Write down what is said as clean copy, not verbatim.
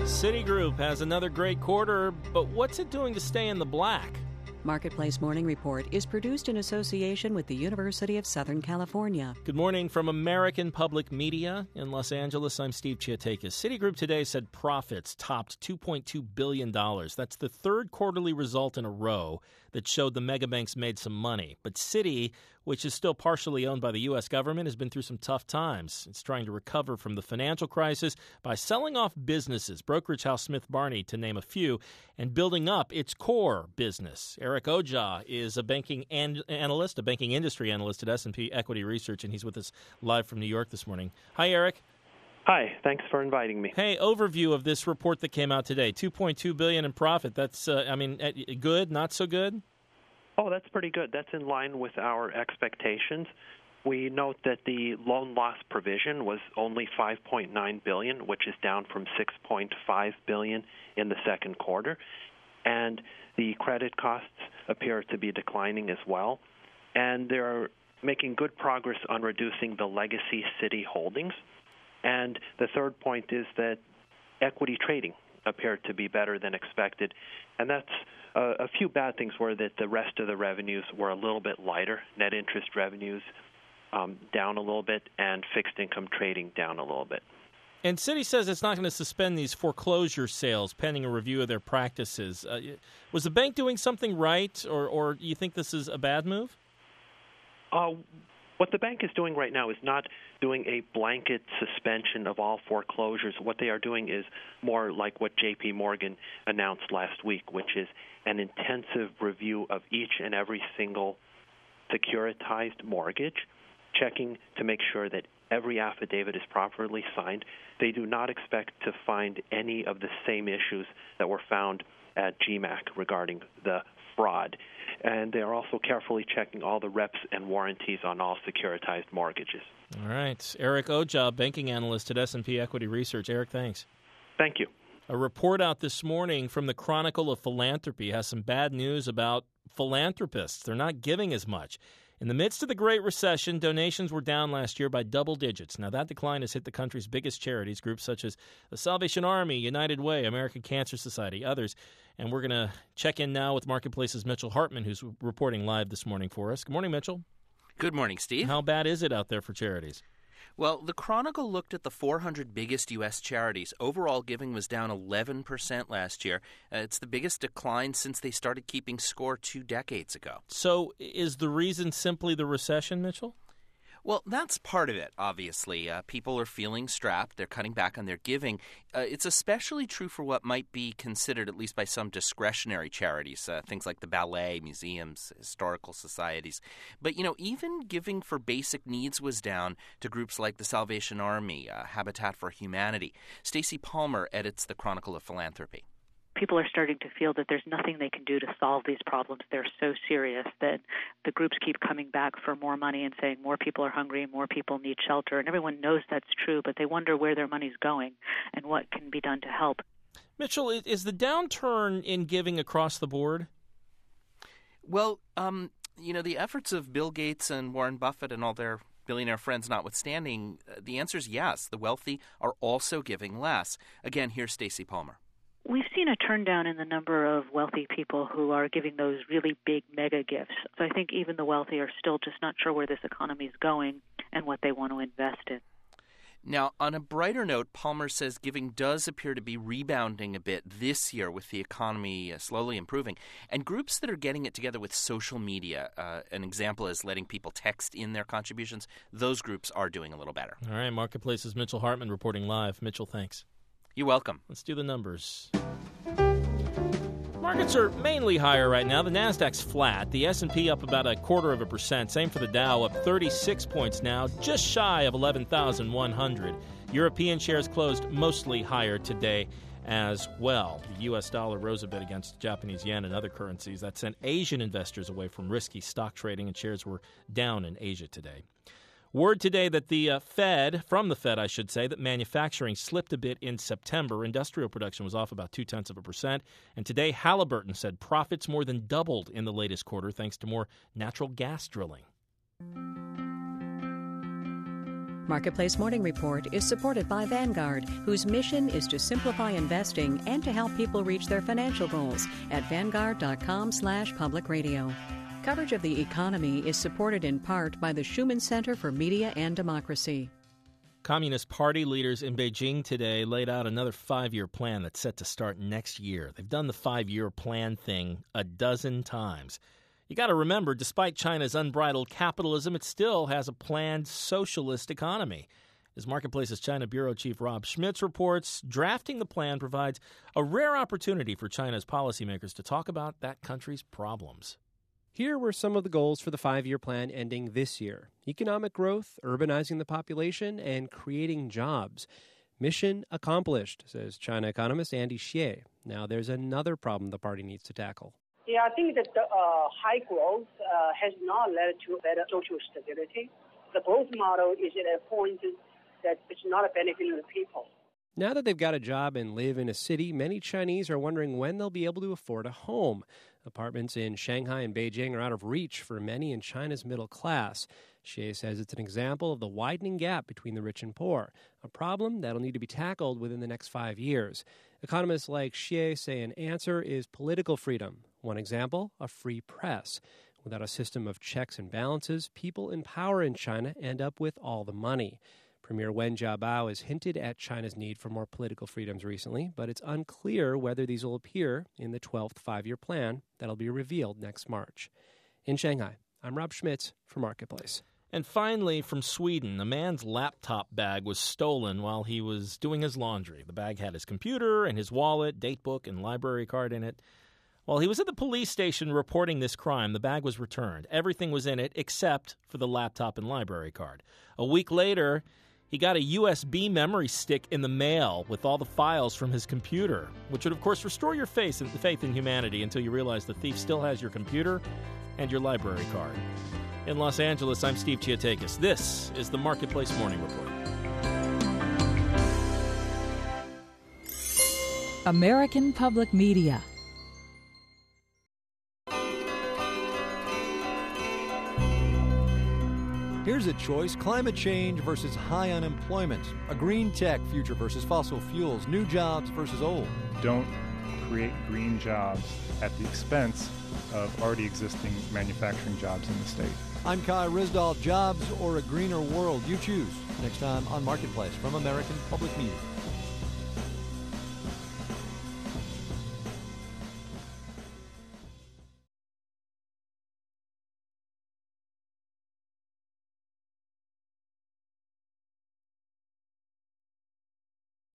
Citigroup has another great quarter, but what's it doing to stay in the black? Marketplace Morning Report is produced in association with the University of Southern California. Good morning from American Public Media in Los Angeles. I'm Steve Chiatakis. Citigroup today said profits topped $2.2 billion. That's the third quarterly result in a row that showed the megabanks made some money. But Citi, which is still partially owned by the U.S. government, has been through some tough times. It's trying to recover from the financial crisis by selling off businesses, brokerage house Smith Barney to name a few, and building up its core business. Eric Oja is a banking analyst, a banking industry analyst at S&P Equity Research, and he's with us live from New York this morning. Hi, Eric. Hi, thanks for inviting me. Hey, overview of this report that came out today. $2.2 billion in profit. That's, good, not so good? Oh, that's pretty good. That's in line with our expectations. We note that the loan loss provision was only $5.9 billion, which is down from $6.5 billion in the second quarter. And the credit costs appear to be declining as well. And they're making good progress on reducing the legacy Citi holdings. And the third point is that equity trading appeared to be better than expected. And that's a few bad things were that the rest of the revenues were a little bit lighter. Net interest revenues down a little bit, and fixed income trading down a little bit. And Citi says it's not going to suspend these foreclosure sales pending a review of their practices. Was the bank doing something right, or you think this is a bad move? What the bank is doing right now is not doing a blanket suspension of all foreclosures. What they are doing is more like what J.P. Morgan announced last week, which is an intensive review of each and every single securitized mortgage, checking to make sure that every affidavit is properly signed. They do not expect to find any of the same issues that were found at GMAC regarding the fraud. And they are also carefully checking all the reps and warranties on all securitized mortgages. All right. Eric Oja, banking analyst at S&P Equity Research. Eric, thanks. Thank you. A report out this morning from the Chronicle of Philanthropy has some bad news about philanthropists. They're not giving as much. In the midst of the Great Recession, donations were down last year by double digits. Now, that decline has hit the country's biggest charities, groups such as the Salvation Army, United Way, American Cancer Society, others. And we're going to check in now with Marketplace's Mitchell Hartman, who's reporting live this morning for us. Good morning, Mitchell. Good morning, Steve. How bad is it out there for charities? Well, the Chronicle looked at the 400 biggest U.S. charities. Overall giving was down 11% last year. It's the biggest decline since they started keeping score 2 decades ago. So is the reason simply the recession, Mitchell? Well, that's part of it, obviously. People are feeling strapped. They're cutting back on their giving. It's especially true for what might be considered, at least by some, discretionary charities, things like the ballet, museums, historical societies. But, even giving for basic needs was down to groups like the Salvation Army, Habitat for Humanity. Stacey Palmer edits the Chronicle of Philanthropy. People are starting to feel that there's nothing they can do to solve these problems. They're so serious that the groups keep coming back for more money and saying more people are hungry, more people need shelter. And everyone knows that's true, but they wonder where their money's going and what can be done to help. Mitchell, is the downturn in giving across the board? Well, the efforts of Bill Gates and Warren Buffett and all their billionaire friends notwithstanding, the answer is yes. The wealthy are also giving less. Again, here's Stacey Palmer. We've seen a turndown in the number of wealthy people who are giving those really big mega gifts. So I think even the wealthy are still just not sure where this economy is going and what they want to invest in. Now, on a brighter note, Palmer says giving does appear to be rebounding a bit this year with the economy slowly improving. And groups that are getting it together with social media, an example is letting people text in their contributions, those groups are doing a little better. All right, Marketplace's Mitchell Hartman reporting live. Mitchell, thanks. You're welcome. Let's do the numbers. Markets are mainly higher right now. The Nasdaq's flat. The S&P up about 0.25%. Same for the Dow, up 36 points now, just shy of 11,100. European shares closed mostly higher today as well. The U.S. dollar rose a bit against Japanese yen and other currencies. That sent Asian investors away from risky stock trading, and shares were down in Asia today. Word today that from the Fed, that manufacturing slipped a bit in September. Industrial production was off about 0.2%. And today, Halliburton said profits more than doubled in the latest quarter thanks to more natural gas drilling. Marketplace Morning Report is supported by Vanguard, whose mission is to simplify investing and to help people reach their financial goals at Vanguard.com/public radio. Coverage of the economy is supported in part by the Schumann Center for Media and Democracy. Communist Party leaders in Beijing today laid out another 5-year plan that's set to start next year. They've done the 5-year plan thing a dozen times. You got to remember, despite China's unbridled capitalism, it still has a planned socialist economy. As Marketplace's China Bureau Chief Rob Schmitz reports, drafting the plan provides a rare opportunity for China's policymakers to talk about that country's problems. Here were some of the goals for the 5-year plan ending this year: economic growth, urbanizing the population, and creating jobs. Mission accomplished, says China economist Andy Xie. Now, there's another problem the party needs to tackle. Yeah, I think that the high growth has not led to better social stability. The growth model is at a point that it's not benefiting the people. Now that they've got a job and live in a city, many Chinese are wondering when they'll be able to afford a home. Apartments in Shanghai and Beijing are out of reach for many in China's middle class. Xie says it's an example of the widening gap between the rich and poor, a problem that'll need to be tackled within the next 5 years. Economists like Xie say an answer is political freedom. One example, a free press. Without a system of checks and balances, people in power in China end up with all the money. Premier Wen Jiabao has hinted at China's need for more political freedoms recently, but it's unclear whether these will appear in the 12th 5-year plan that'll be revealed next March. In Shanghai, I'm Rob Schmitz for Marketplace. And finally, from Sweden, a man's laptop bag was stolen while he was doing his laundry. The bag had his computer and his wallet, datebook, and library card in it. While he was at the police station reporting this crime, the bag was returned. Everything was in it except for the laptop and library card. A week later, he got a USB memory stick in the mail with all the files from his computer, which would, of course, restore your faith in humanity until you realize the thief still has your computer and your library card. In Los Angeles, I'm Steve Chiatakis. This is the Marketplace Morning Report. American Public Media. Here's a choice: climate change versus high unemployment, a green tech future versus fossil fuels, new jobs versus old. Don't create green jobs at the expense of already existing manufacturing jobs in the state. I'm Kai Ryssdal. Jobs or a greener world? You choose. Next time on Marketplace from American Public Media.